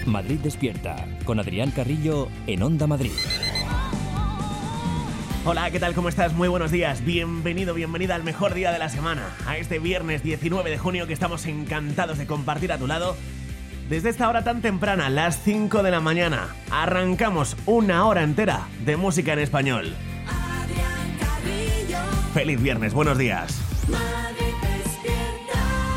Madrid Despierta, con Adrián Carrillo en Onda Madrid. Hola, ¿qué tal? ¿Cómo estás? Muy buenos días. Bienvenido, bienvenida al mejor día de la semana. A este viernes 19 de junio que estamos encantados de compartir a tu lado. Desde esta hora tan temprana, las 5 de la mañana, arrancamos una hora entera de música en español. Adrián Carrillo. ¡Feliz viernes! ¡Buenos días! Madrid Despierta.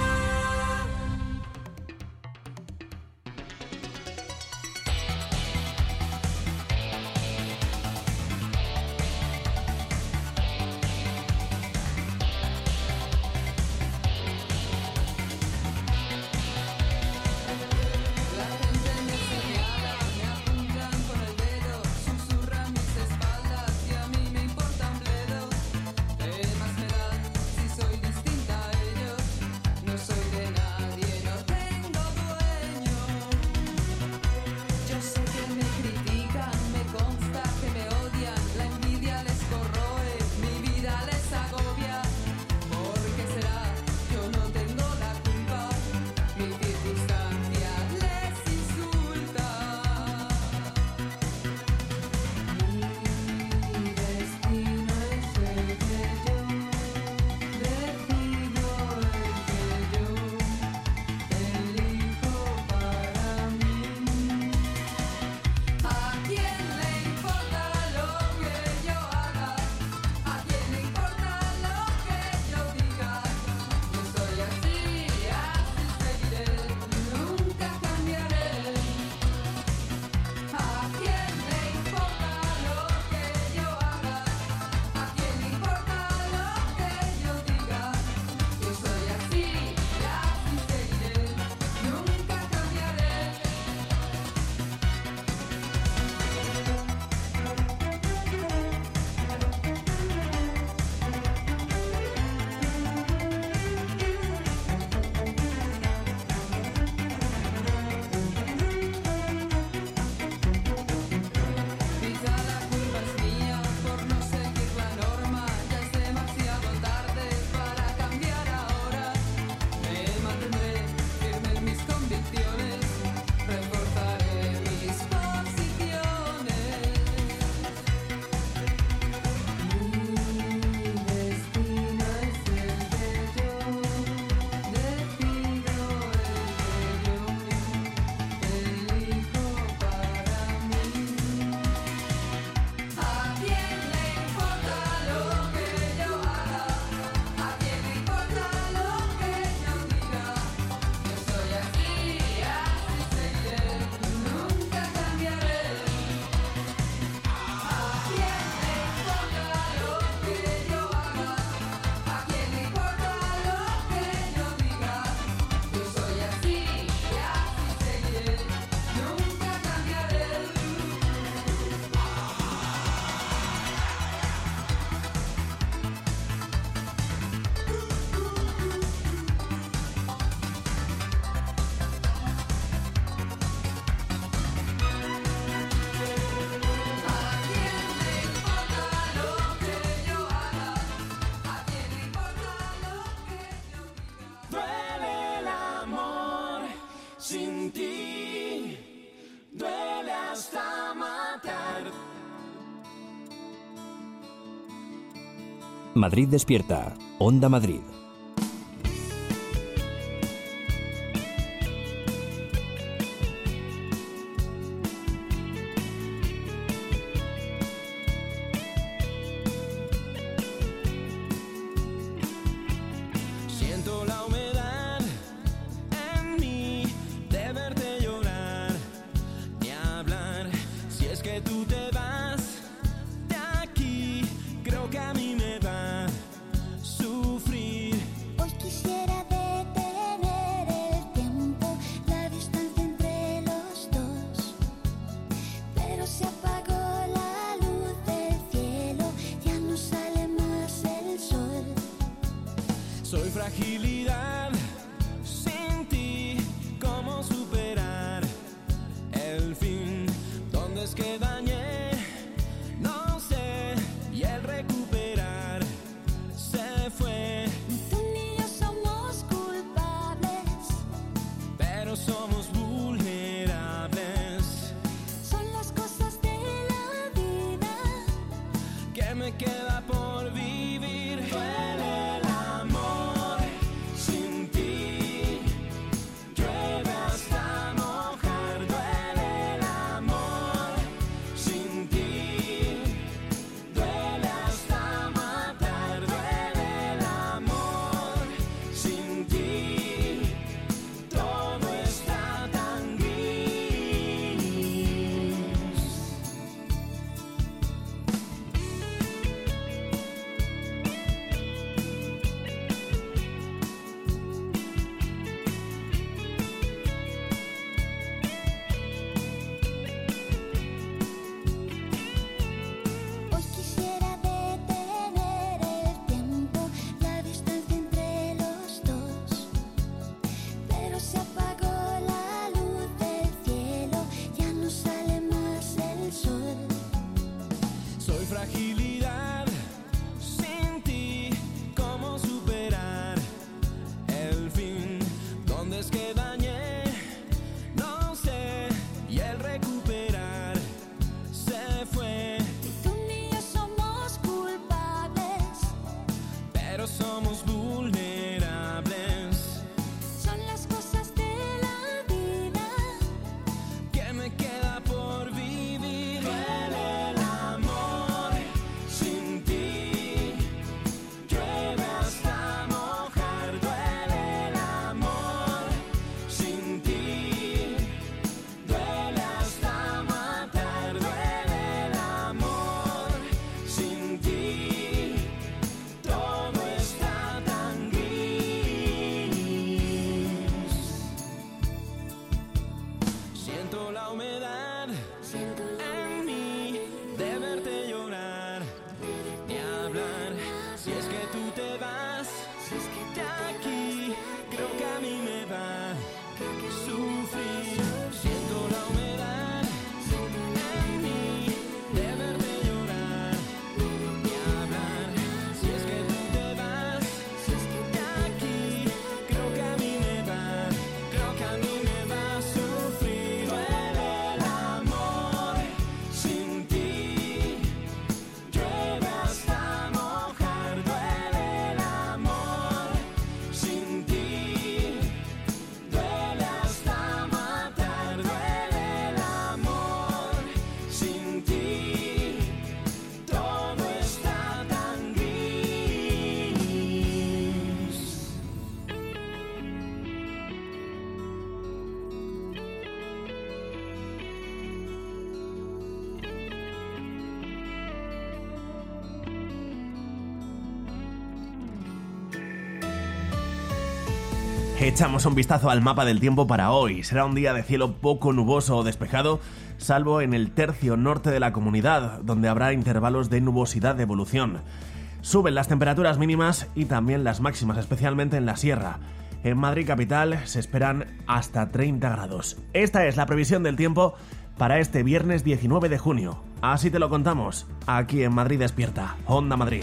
Madrid Despierta, Onda Madrid. Siento la humedad en mí de verte llorar, ni hablar. Si es que tú te vas de aquí, creo que a mí me va a sufrir. Hoy quisiera detener el tiempo, la distancia entre los dos, pero se apagó la luz del cielo, ya no sale más el sol. Soy fragilidad sin ti, ¿cómo superar el fin? ¿Dónde es que dañé? No sé, y el recuperar se fue. Tú ni yo somos culpables, Pero somos vulnerables. Echamos un vistazo al mapa del tiempo para hoy. Será un día de cielo poco nuboso o despejado, salvo en el tercio norte de la comunidad, donde habrá intervalos de nubosidad de evolución. Suben las temperaturas mínimas y también las máximas, especialmente en la sierra. En Madrid capital se esperan hasta 30 grados. Esta es la previsión del tiempo para este viernes 19 de junio. Así te lo contamos, aquí en Madrid Despierta, Onda Madrid.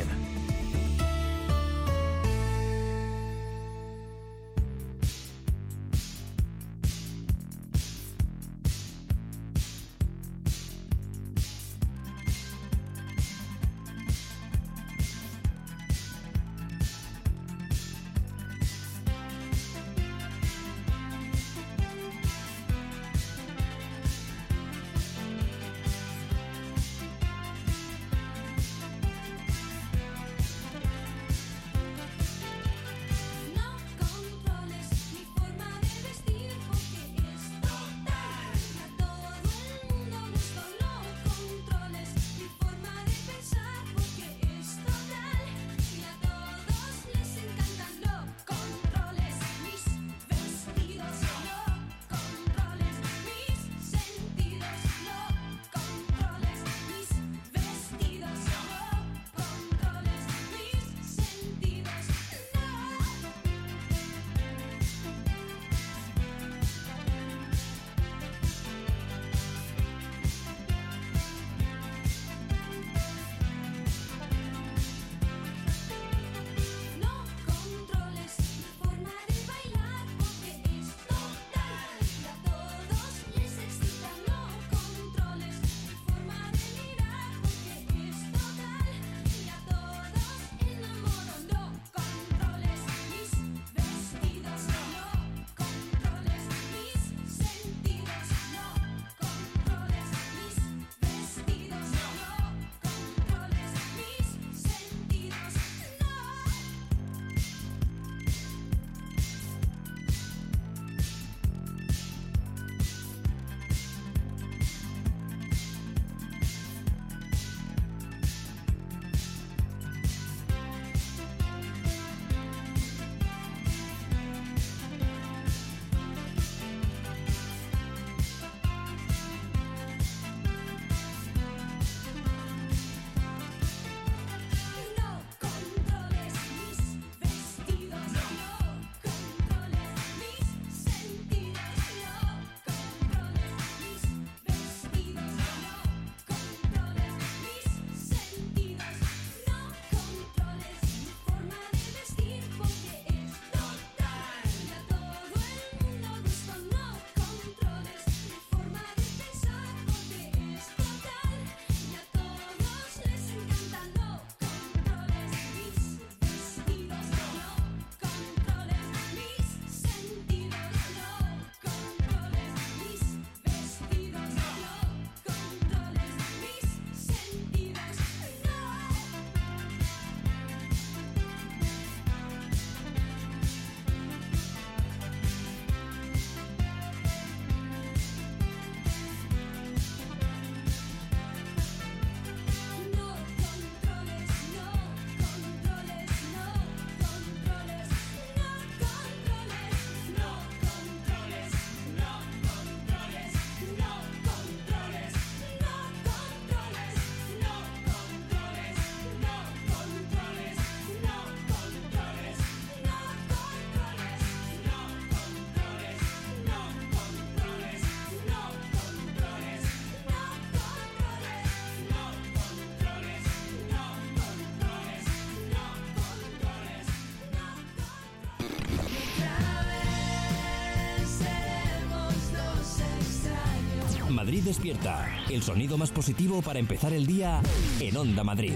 Madrid Despierta, el sonido más positivo para empezar el día en Onda Madrid.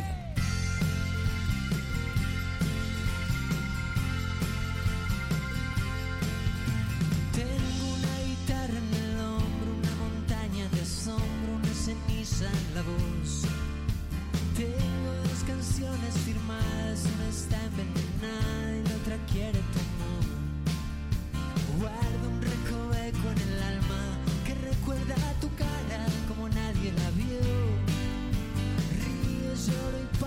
Tengo una guitarra en el hombro, una montaña de asombro, una ceniza en la voz. Tengo dos canciones firmadas, una está envenenada y la otra quiere tu amor. Guardo un recoveco en el alma que recuerda tu cara como nadie la vio. Río, lloro y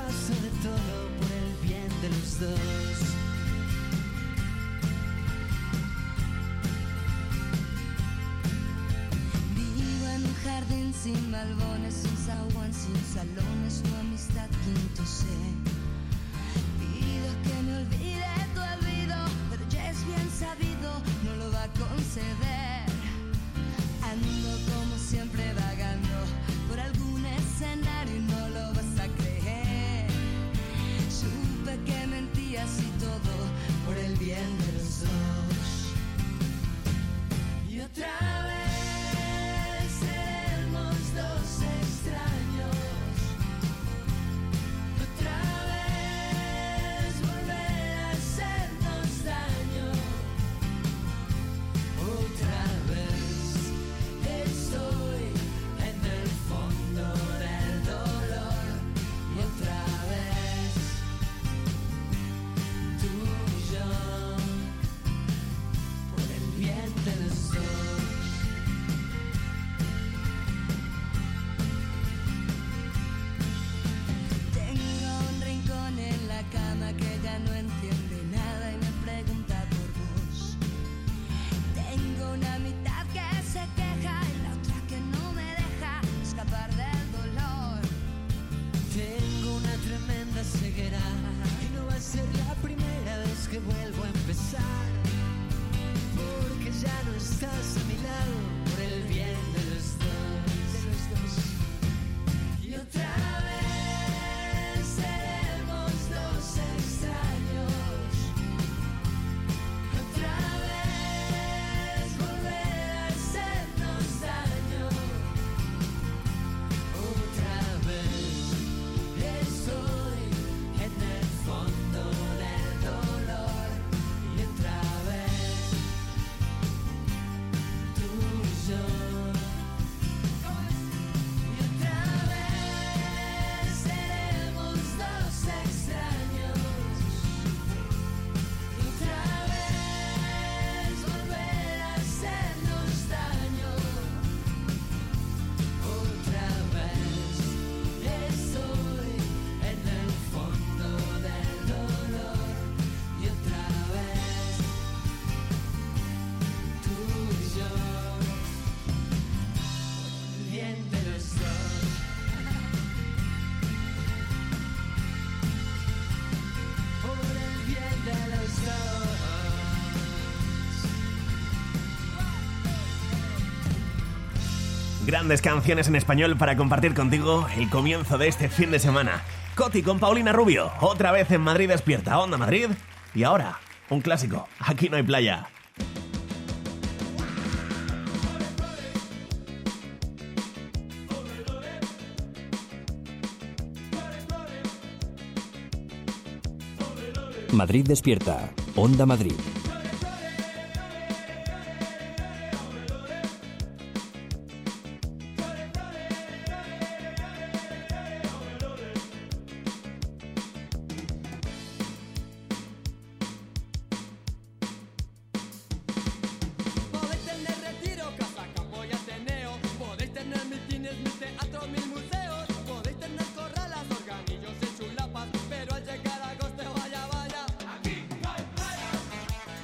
sin malbones, sin zaguán, sin salones, tu amistad quinto C. Pido que me olvide tu olvido, pero ya es bien sabido, no lo va a conceder. Ando como siempre vagando por algún escenario y no lo vas a creer. Supe que mentías y todo por el bien de los dos. Y otra vez seremos dos extraños. Otra vez volver a hacernos daño. Otra vez estoy en el fondo del dolor. Y otra vez tú y yo por el bien de los dos. Tengo un rincón en la cama que ya no entiende nada y me pregunta por vos. Tengo una mitad que se queja y la otra que no me deja escapar del dolor. Tengo una tremenda ceguera y no va a ser la primera vez que vuelvo a empezar. Porque ya no estás a mi lado por el bien de los dos. Y otra vez seremos dos extraños. Otra vez volver a hacernos daño. Otra vez estoy en el fondo del dolor. Y otra vez tú y yo. Y otra vez seremos dos extraños. Y otra vez volver a hacernos daño. Otra vez estoy en el fondo del dolor. Y otra vez tú y yo por el bien de los dos. Por el bien de los dos. Grandes canciones en español para compartir contigo el comienzo de este fin de semana. Coti con Paulina Rubio, otra vez en Madrid Despierta, Onda Madrid. Y ahora, un clásico, Aquí no hay playa. Madrid Despierta, Onda Madrid. Podéis tener retiro, casa, campo y ateneo. Podéis tener mitines, mi teatro, mil museos. Podéis tener corralas, organillos y chulapas. Pero al llegar a agosto, vaya, vaya. Aquí no hay playa.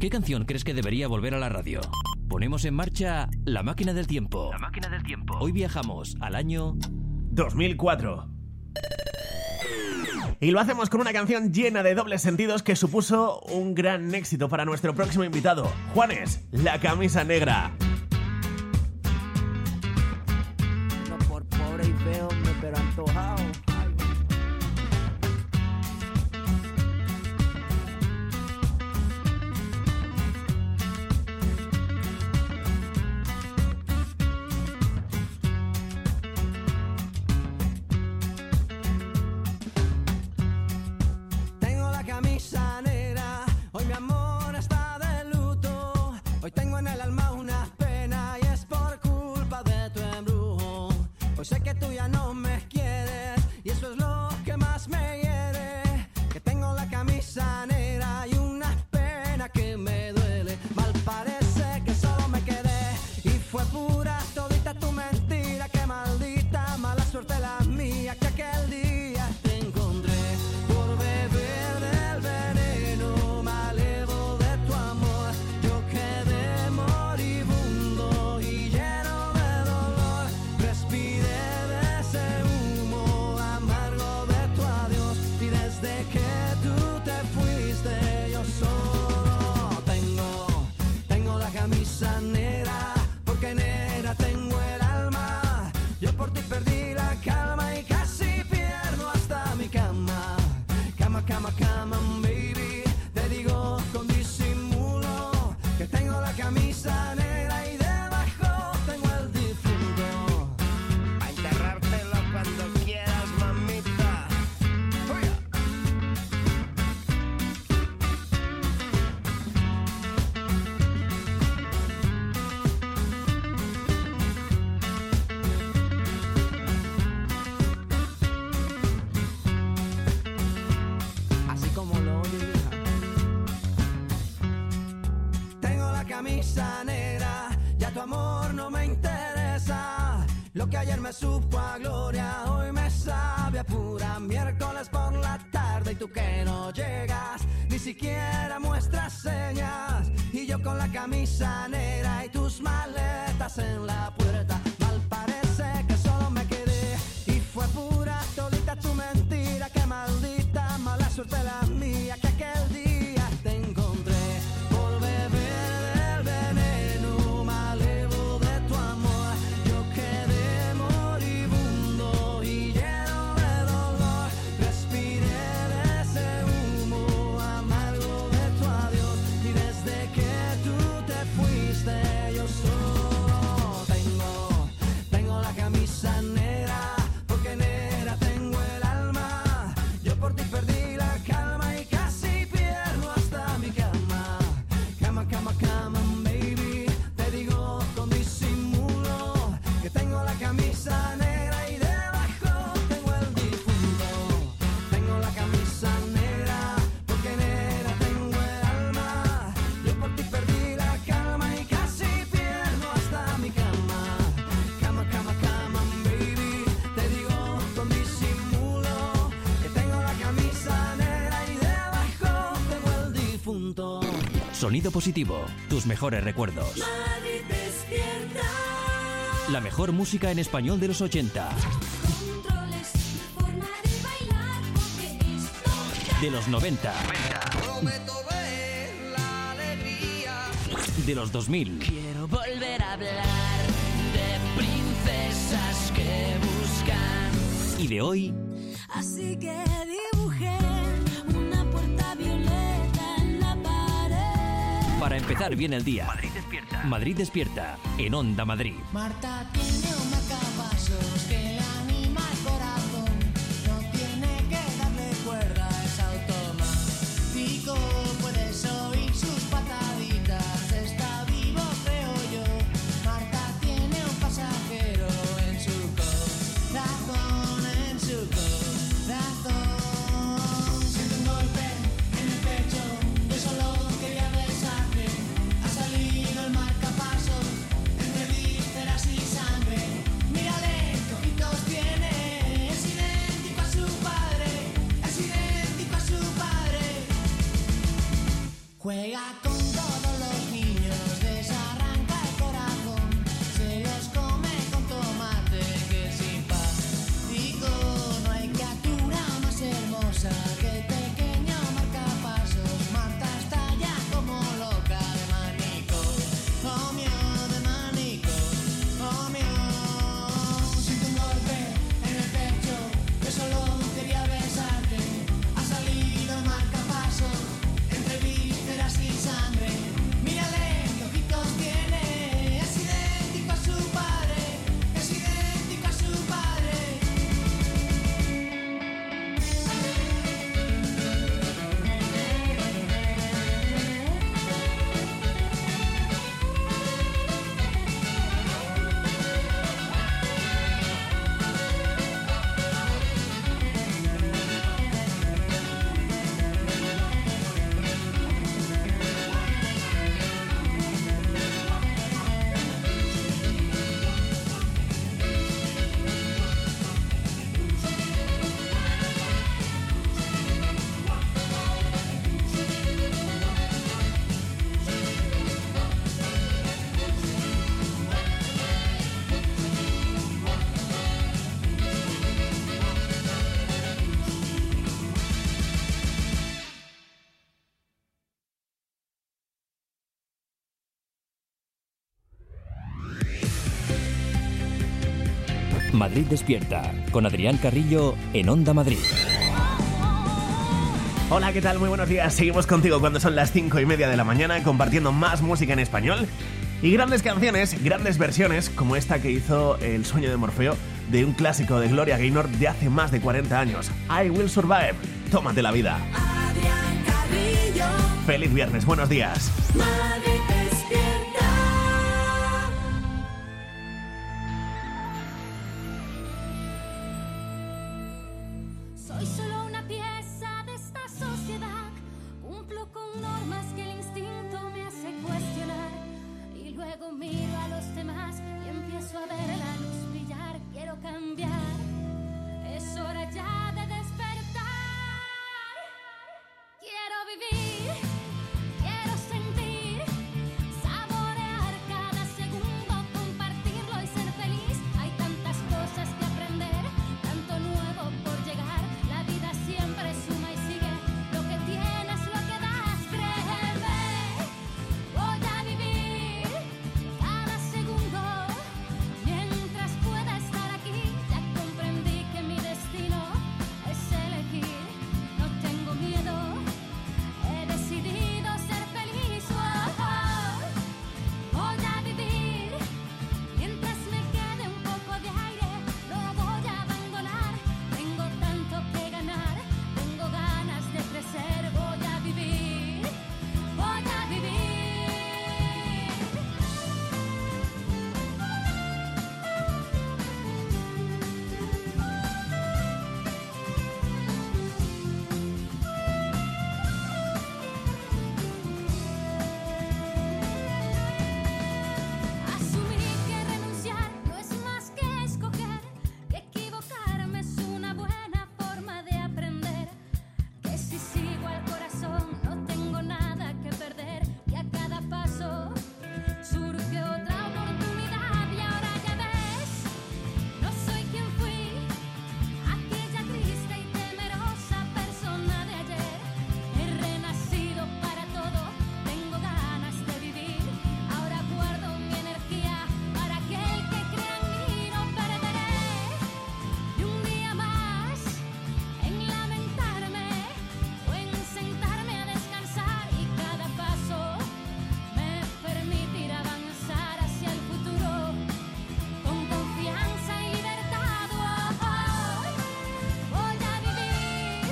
¿Qué canción crees que debería volver a la radio? Ponemos en marcha La Máquina del Tiempo. La Máquina del Tiempo. Hoy viajamos al año 2004. Y lo hacemos con una canción llena de dobles sentidos que supuso un gran éxito para nuestro próximo invitado, Juanes, La Camisa Negra. No por pobre y feo, pero antojado. Tengo la camisa negra, hoy mi amor está de luto. Hoy tengo en el alma una pena y es por culpa de tu embrujo. Hoy sé que tú ya no me quieres y eso es lo que más me hiere. Que tengo la camisa negra y una pena que me duele. Mal parece que solo me quedé y fue pura todita tu mentira. Que maldita mala suerte la mía que aquel día te encontré. Por beber del veneno malevo de tu amor, yo quedé moribundo y lleno de dolor. Respiré de ese humo amargo de tu adiós y desde que tú te fuiste yo solo tengo la camisa negra, porque negra tengo el alma. Yo por ti perdí la calma y casi pierdo hasta mi cama. Cama, cama, cama, baby. Te digo con disimulo que tengo la camisa negra y debajo tengo el difunto. A enterrártelo cuando quieras, mamita. ¡Fuera! Así como lo oyes, hija. Tengo la camisa negra, ya tu amor no me interesa. Lo que ayer me supo a gloria, hoy me sabe a pura. Miércoles por la tarde y tú que no llegas, ni siquiera muestras señas. Y yo con la camisa negra y tus maletas en la puerta. Mal parece que solo me quedé y fue pura todita tu mentira. Que maldita mala suerte la mía que aquel día te encontré. Por beber del veneno malevo de tu amor, yo quedé moribundo y lleno de dolor. Respiré de ese humo amargo de tu adiós y desde que tú te fuiste yo solo tengo la camisa negra, porque negra tengo el alma. Yo por ti perdí la calma y casi pierdo hasta mi cama. Cama, cama, cama, baby. Te digo con disimulo que tengo la camisa negra y debajo tengo el difunto. Tengo la camisa negra, porque negra tengo el alma. Yo por ti perdí la calma y casi pierdo hasta mi cama. Cama, cama, cama, baby. Te digo con disimulo que tengo la camisa negra y debajo tengo el difunto. Sonido Positivo, tus mejores recuerdos. Madrid despierta. La mejor música en español de los 80, Controles, forma de bailar, porque esto de los 90, Prometo ver la alegría. de los 2000 Quiero volver a hablar de princesas que buscan. y de hoy. Así que dibujé una puerta violeta en la pared. Para empezar bien el día. Madrid despierta en Onda Madrid. Marta tiene un marcapasos que le anima el corazón. No tiene que darle cuerda, es automático. Puedes oír sus pataditas, está vivo creo yo. Marta tiene un pasajero en su corazón, en su corazón. Siente un golpe en el pecho, yo solo quería besarte. Ha salido el marcapasos entre vísceras y sangre. Mírale, ojito Madrid Despierta, con Adrián Carrillo en Onda Madrid. Hola, ¿qué tal? Muy buenos días. Seguimos contigo cuando son las 5:30 de la mañana, compartiendo más música en español y grandes canciones, grandes versiones, como esta que hizo El sueño de Morfeo, de un clásico de Gloria Gaynor de hace más de 40 años. I Will Survive. Tómate la vida. Adrián Carrillo, Feliz viernes, buenos días. Madrid despierta. Soy solo una pieza de esta sociedad. Cumplo con normas que el instinto me hace cuestionar. Y luego miro a los demás y empiezo a ver la luz brillar. Quiero cambiar. Es hora ya de despertar. Quiero vivir. Quiero sentir. Saborear cada segundo. Compartirlo y ser feliz. Hay tantas cosas que aprender. Tanto nuevo por llegar. La vida siempre suma y sigue. Lo que tienes, lo que das, créeme. Voy a vivir cada segundo. Mientras pueda estar aquí, ya comprendí que mi destino es elegir. No tengo miedo, he decidido ser feliz. Voy a vivir mientras me quede un poco de aire. No voy a abandonar, tengo tanto que ganar. Tengo ganas de crecer. Voy a vivir, voy a vivir. Asumí que renunciar no es más que escoger, que equivocarme es una buena forma de aprender, que si sigo al corazón no tengo nada que perder, que a cada paso surge otra oportunidad. Y ahora ya ves, no soy quien fui, aquella triste y temerosa persona de ayer. He renacido para todo, tengo ganas de vivir. Ahora guardo mi energía para aquel que crea en mí. No perderé ni un día más en lamentarme o en sentarme a descansar. Y cada paso me permitirá avanzar hacia el futuro con confianza y libertad. Voy a vivir.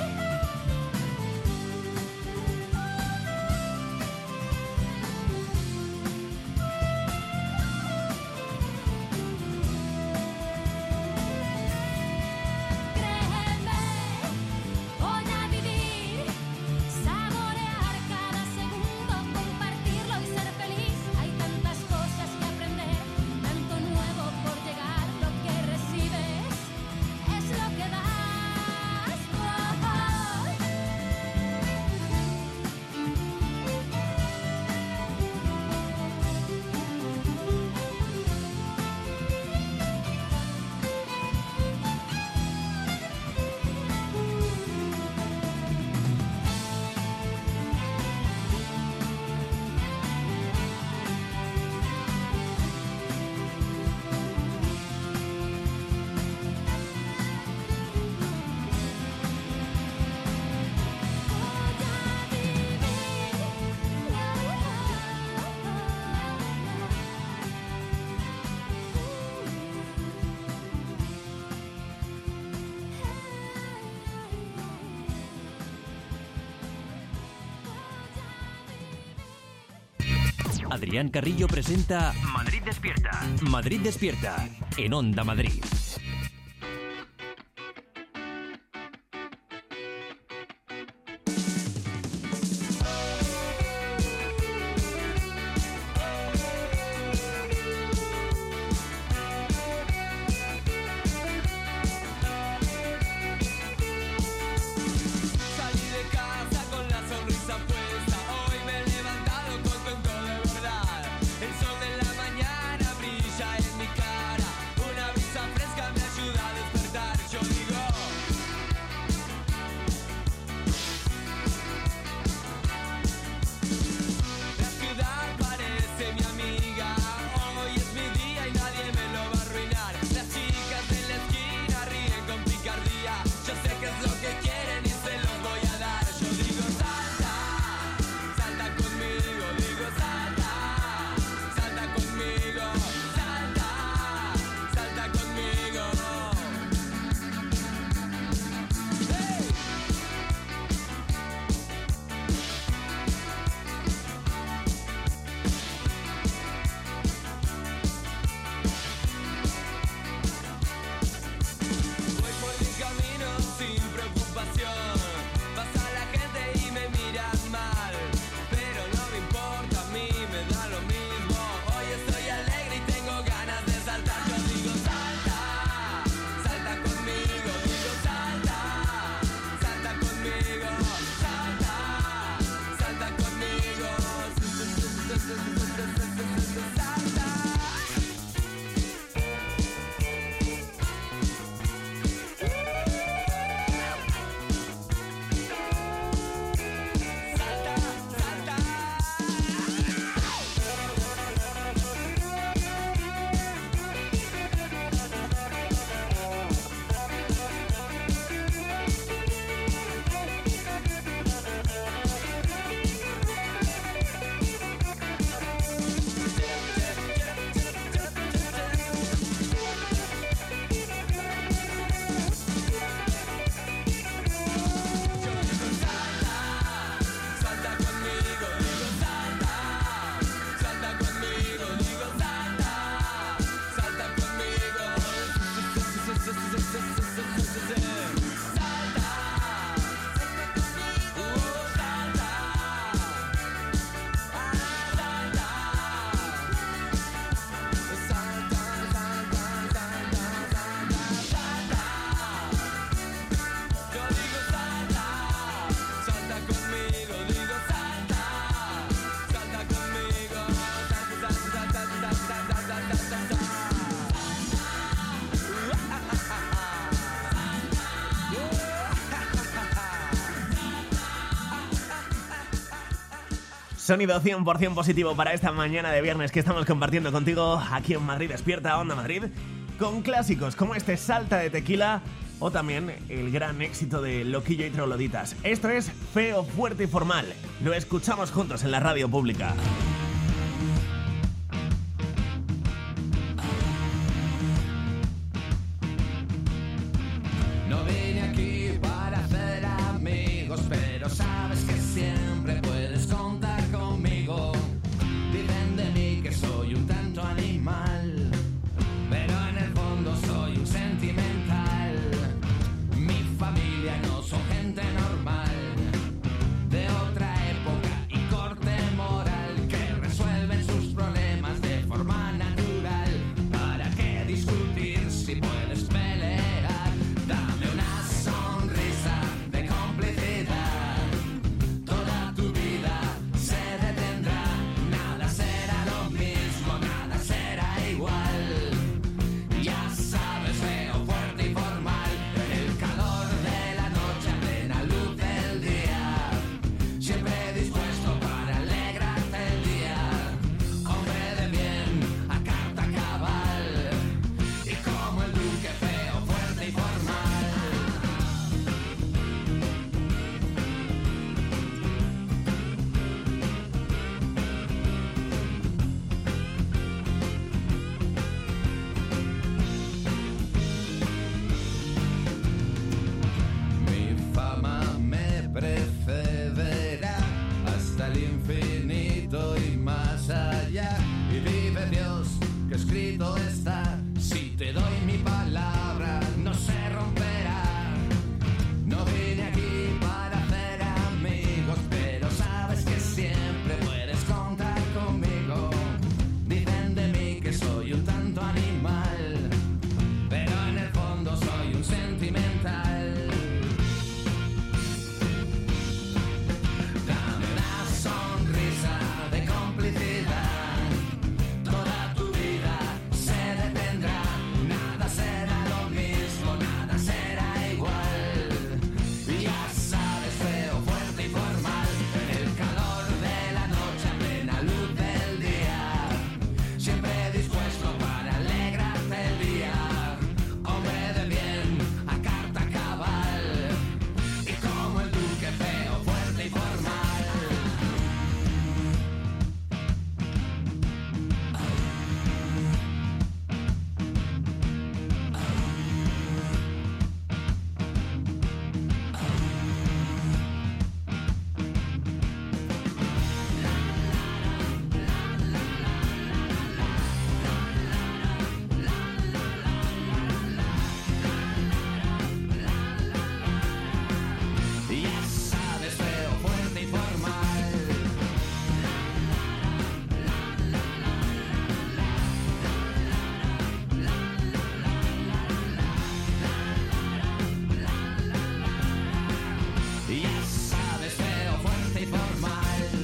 Créeme, voy a vivir, saborear cada segundo, compartirlo y ser feliz. Hay tantas cosas que aprender, tanto nuevo por llegar. Lo que recibes es lo que das. Adrián Carrillo presenta Madrid Despierta. Madrid Despierta, en Onda Madrid. Salí de casa con la sonrisa puesta. Hoy me he levantado contento de verdad. El sol de la mañana brilla en mi cara. Una brisa fresca Sonido 100% positivo para esta mañana de viernes que estamos compartiendo contigo aquí en Madrid Despierta, Onda Madrid, con clásicos como este Salta de Tequila o también el gran éxito de Loquillo y Trogloditas. Esto es Feo, Fuerte y Formal. Lo escuchamos juntos en la radio pública. No vine aquí para hacer amigos, pero sabes que siempre puedes contar conmigo. Dicen de mí que soy un tanto animal, pero en el fondo soy un sentimental. Mi familia no son gente normal, de otra época y corte moral, que resuelven sus problemas de forma natural. ¿Para qué discutir si puedes pelear? Dame una sonrisa de complicidad. Toda tu vida se detendrá. Nada será lo mismo, nada será igual. Ya sabes, feo, fuerte y formal. En el calor de la noche, a plena luz del día, siempre dispuesto para alegrarte el día. Hombre de bien, a carta cabal, y como el duque, feo, fuerte y formal. Mi fama me precederá hasta el infinito y más allá. Y vive Dios que escrito está. Si te doy mi palabra, no se romperá. No vine aquí para hacer amigos, pero sabes que siempre puedes contar conmigo. Dicen de mí que soy un tanto animal, pero en el fondo soy un sentimental. Dame una sonrisa de complicidad. Toda tu vida se detendrá. Nada será lo mismo, nada será igual. Ya sabes, feo, fuerte y formal. En el calor de la noche, a plena luz del día, siempre dispuesto para alegrarte el día. Hombre de bien, a carta cabal, y como el duque, feo, fuerte y formal. Ya sabes, feo, fuerte y formal. Ya sabes, feo, fuerte y formal.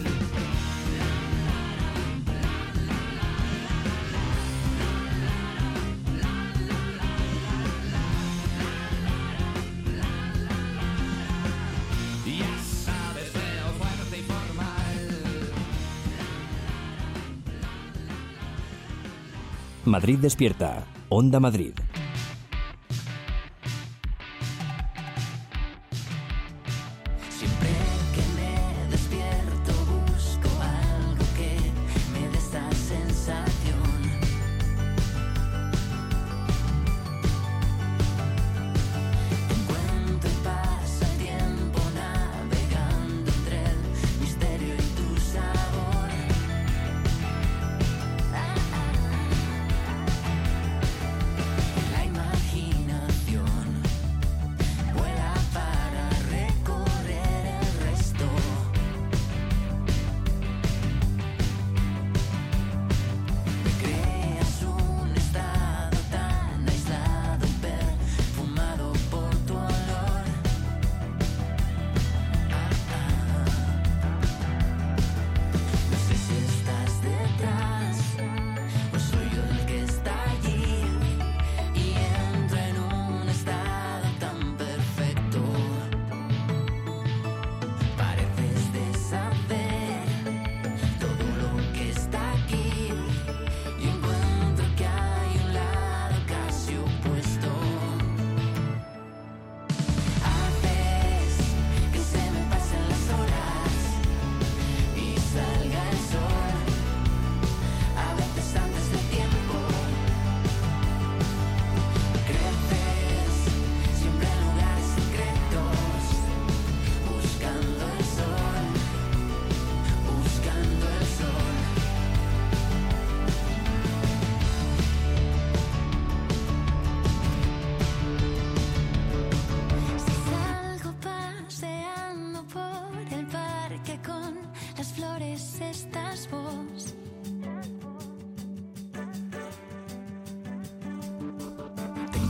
Ya sabes, feo, fuerte y formal. Madrid Despierta, Onda Madrid. Siempre que me despierto busco algo que me dé esta sensación. Te encuentro y pasa el tiempo navegando entre el misterio y tu sabor.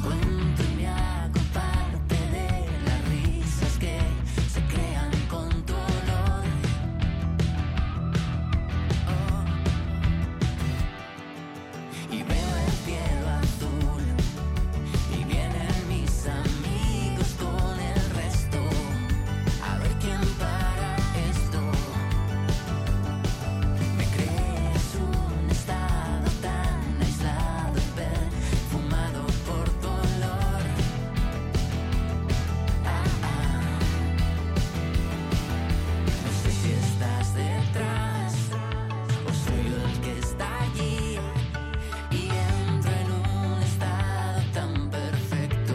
encuentro y me hago parte de las risas que se crean con tu olor. Y veo el cielo azul y vienen mis amigos con el resto a ver quién para esto. Me crees un estado tan aislado y perfumado por tu olor. No sé si estás detrás o soy yo el que está allí. Y entro en un estado tan perfecto.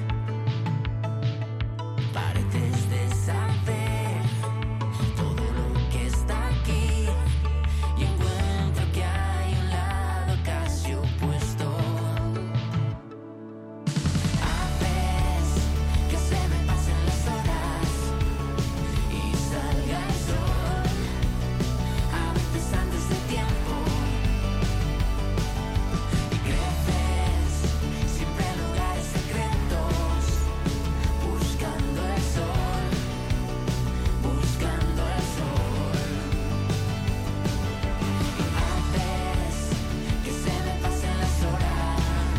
Pareces de saber todo lo que está aquí. Y encuentro que hay un lado casi opuesto. Haces que se me pasen las horas y salga el sol. A veces antes de tiempo. Y creces siempre en lugares secretos, buscando el sol, buscando el sol. Y haces que se me pasen las horas.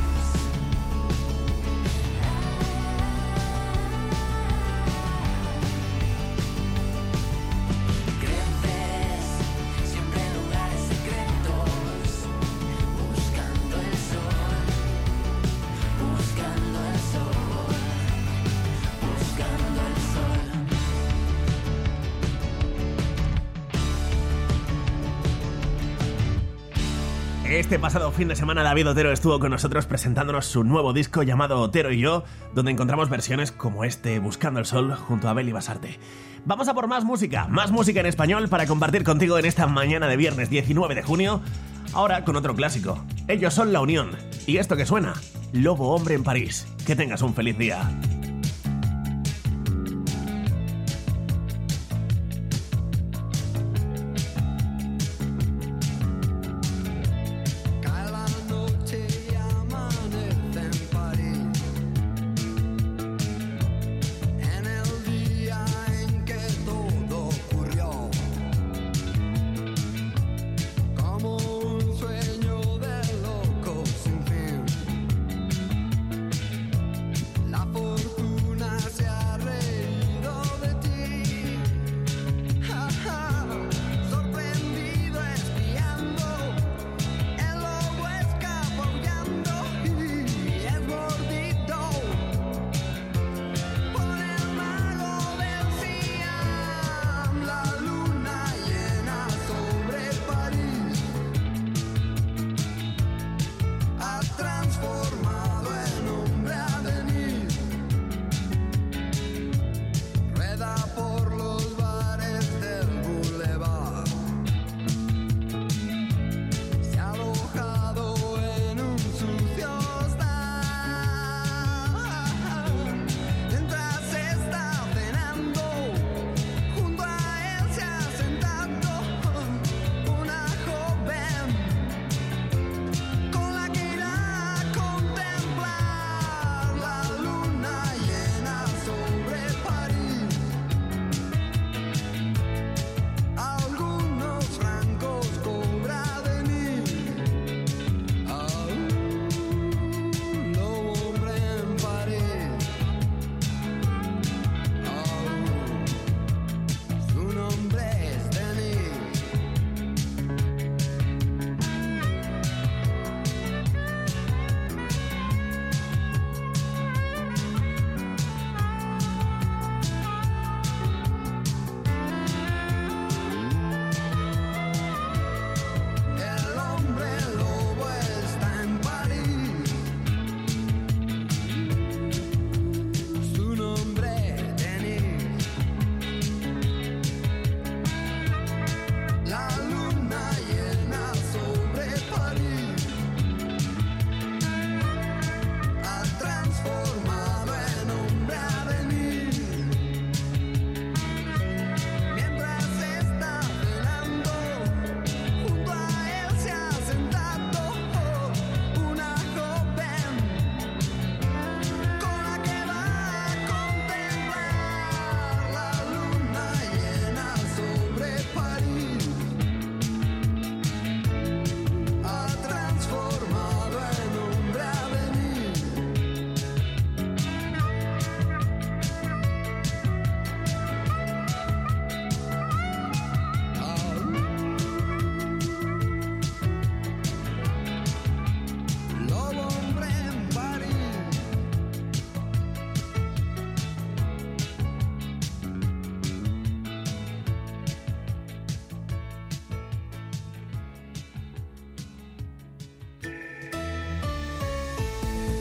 Creces siempre en lugares secretos, buscando el sol, buscando el sol, buscando el sol. Este pasado fin de semana David Otero estuvo con nosotros presentándonos su nuevo disco llamado Otero y yo, donde encontramos versiones como este, Buscando el Sol, junto a Beli Basarte. Vamos a por más música en español para compartir contigo en esta mañana de viernes 19 de junio, ahora con otro clásico. Ellos son La Unión, y esto que suena, Lobo Hombre en París. Que tengas un feliz día. Cae la noche y amanece en París. En el día en que todo ocurrió, como un sueño de loco sin fin. La fortuna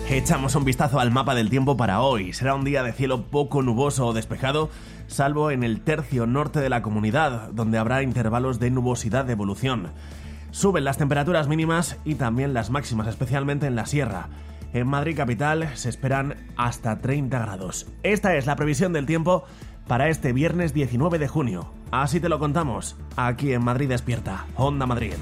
Echamos un vistazo al mapa del tiempo para hoy. Será un día de cielo poco nuboso o despejado, salvo en el tercio norte de la comunidad, donde habrá intervalos de nubosidad de evolución. Suben las temperaturas mínimas y también las máximas, especialmente en la sierra. En Madrid capital se esperan hasta 30 grados. Esta es la previsión del tiempo para este viernes 19 de junio. Así te lo contamos, aquí en Madrid Despierta, Onda Madrid.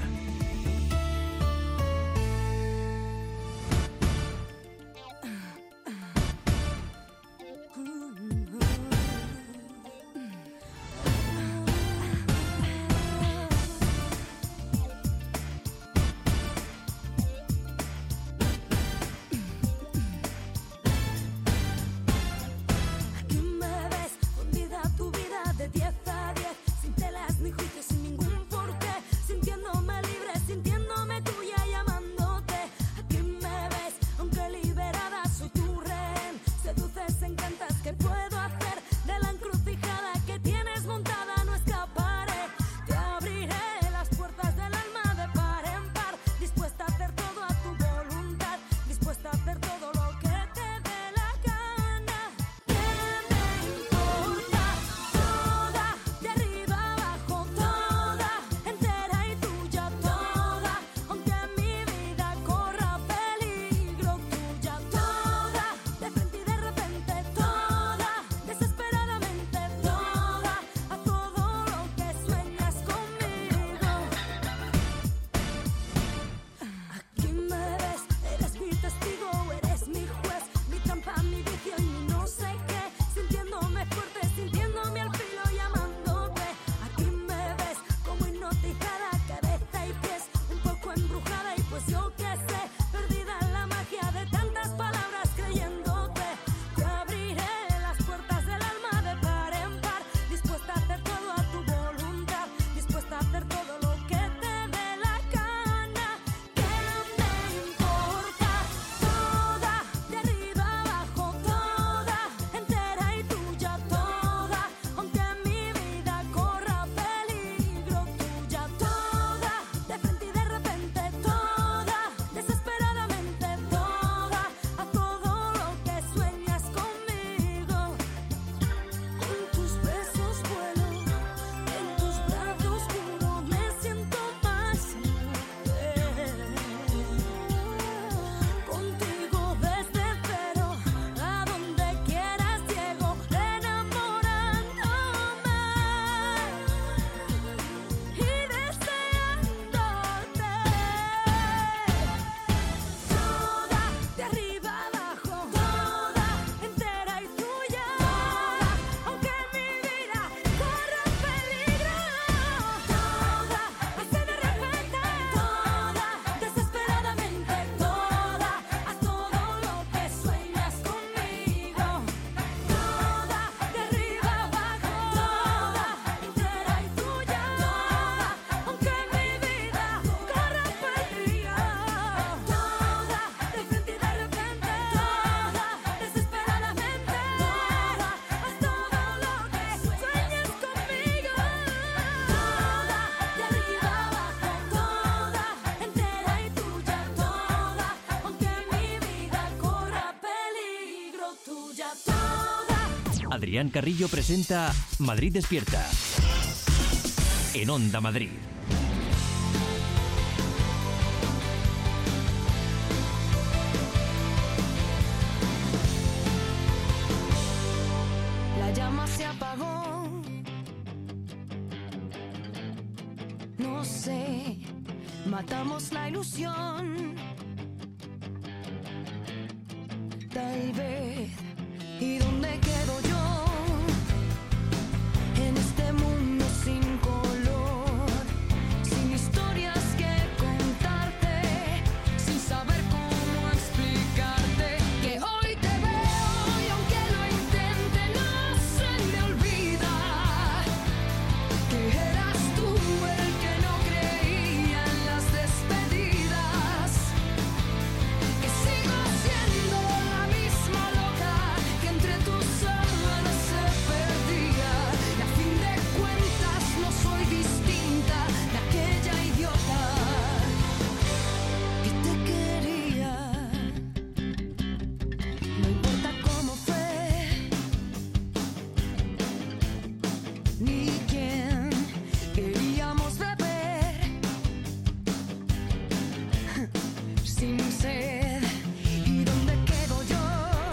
Adrián Carrillo presenta Madrid Despierta en Onda Madrid. La llama se apagó. No sé, matamos la ilusión. Tal vez. ¿Y dónde quedo yo? En este mundo sin color, sin historias que contarte, sin saber cómo explicarte que hoy te veo y aunque lo intente no se me olvida que eras tú el que no creía en las despedidas, que sigo siendo la misma loca que entre tus ojos sed. ¿Y dónde quedo yo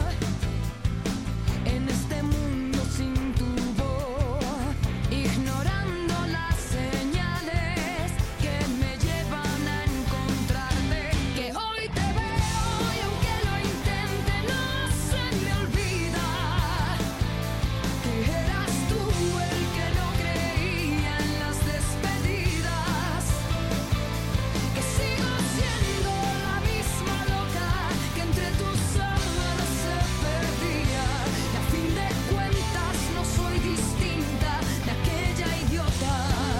en este mundo sin tu voz? Ignorando las señales que me llevan a encontrarte. Que hoy te veo y aunque lo intente no se me olvida que eras tú el que no creía en las despedidas. Que sigo siendo la misma loca que entre tus sábanas se perdía. Y a fin de cuentas no soy distinta de aquella idiota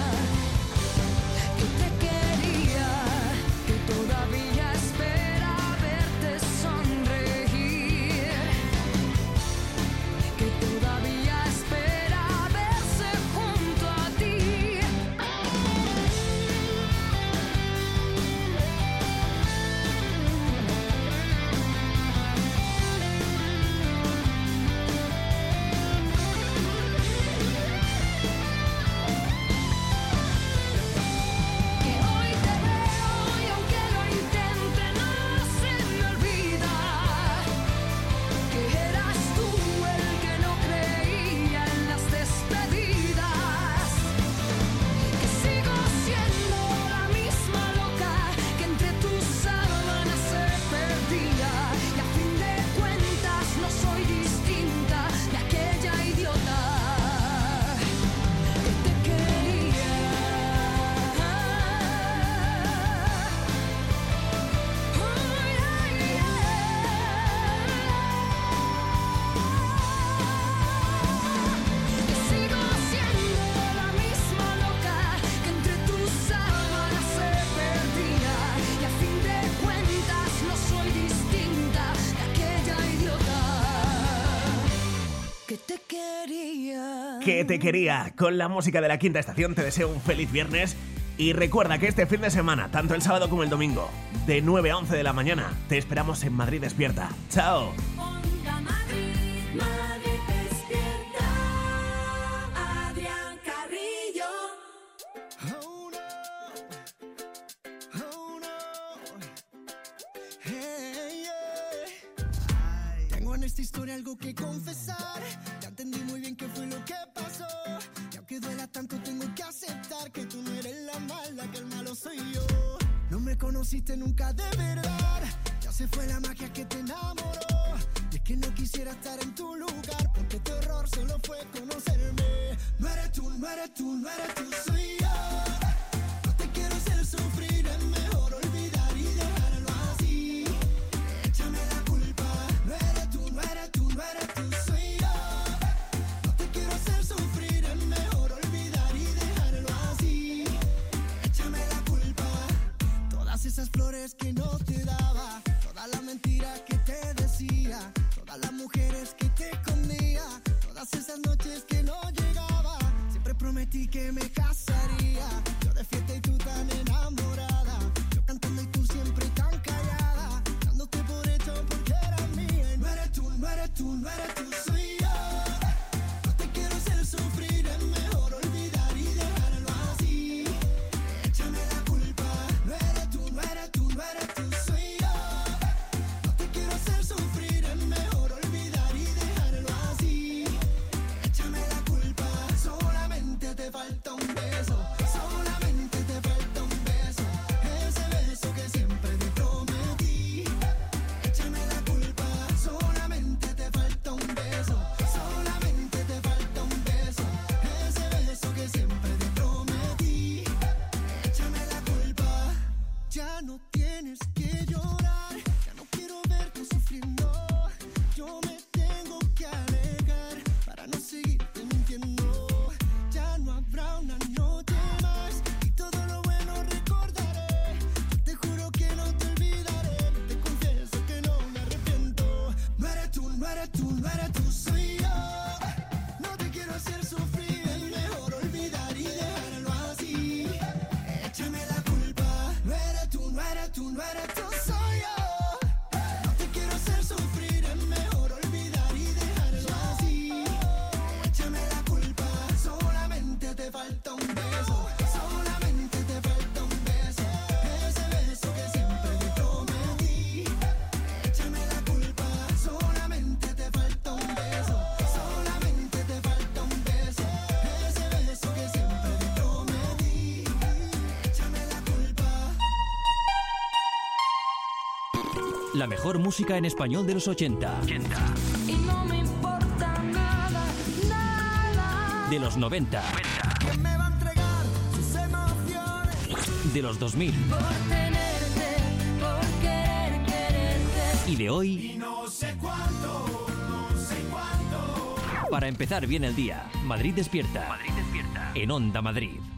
que te quería, que todavía espera verte sonreír, que todavía espera verse junto a ti. Que hoy te veo y aunque lo intente no se me olvida que eras tú el que no creía en las despedidas. Que sigo siendo la misma loca que entre tus sábanas se perdía. Y a fin de cuentas no soy distinta de aquella idiota que te quería. Que sigo siendo la misma loca que entre tus sábanas se perdía. Y a fin de cuentas no soy distinta de aquella idiota que te quería. Que te quería. Con la música de La Quinta Estación te deseo un feliz viernes. Y recuerda que este fin de semana, tanto el sábado como el domingo, de 9 a 11 de la mañana, te esperamos en Madrid Despierta. ¡Chao! Onda Madrid, Madrid despierta. Adrián Carrillo. Oh no, hey, yeah. Tengo en esta historia algo que confesar. Ya entendí muy bien qué fue lo que pasó. Y aunque duela tanto tengo que aceptar que tú no eres la mala, que el malo soy yo. No me conociste nunca de verdad. Ya se fue la magia que te enamoró. Y es que no quisiera estar en tu lugar, porque tu error solo fue conocerme. No eres tú, no eres tú, no eres tú, soy yo. No te quiero hacer sufrir, es mejor olvidar y dejarlo así. Échame la culpa. No eres tú, no eres tú, no eres tú, soy yo. No te quiero hacer sufrir, es mejor olvidar y dejarlo así. Échame la culpa. Todas esas flores que no te daba, todas las mentiras que te decía, todas las mujeres que te escondía, todas esas noches que no llegaba. Siempre prometí que me casaría. Yo de fiesta y tú tan enamorada. Yo cantando y tú siempre tan callada. Dándote por hecho porque eras mía. Y no eres tú, no eres tú, no eres tú, soy yo. No te quiero hacer sufrir, es mejor olvidar y dejarlo así. Échame la culpa. No eres tú, no eres tú, no eres tú, soy yo. No te quiero hacer sufrir, es mejor olvidar y dejarlo así. Échame la culpa. Solamente te falta un beso. Solamente te falta un beso. Ese beso que siempre te prometí. Échame la culpa. Solamente te falta un beso. Solamente te falta un beso. Ese beso que siempre te prometí. Échame la culpa. Ya no tienes que llorar. Ya no quiero verte sufriendo. Yo me tengo que alejar para no seguirte mintiendo. Ya no habrá una noche más y todo lo bueno recordaré. Yo te juro que no te olvidaré. Te confieso que no me arrepiento. No eres tú, no eres tú, no eres tú, soy yo. No te quiero hacer sufrir, es mejor olvidar y dejarlo así. Échame la culpa. No eres tú, no eres tú, no eres tú, soy yo. No te quiero hacer sufrir, es mejor olvidar y dejarlo así. Échame la culpa. Solamente te falta un beso. Solamente te falta un beso. Ese beso que siempre te prometí. La mejor música en español de los 80. Y no me importa nada, nada. De los 90. ¿Quién me va a entregar sus emociones? De los 2000. Por tenerte, por querer quererte. Y de hoy. Y no sé cuánto, no sé cuánto. Para empezar bien el día, Madrid despierta. En Onda Madrid.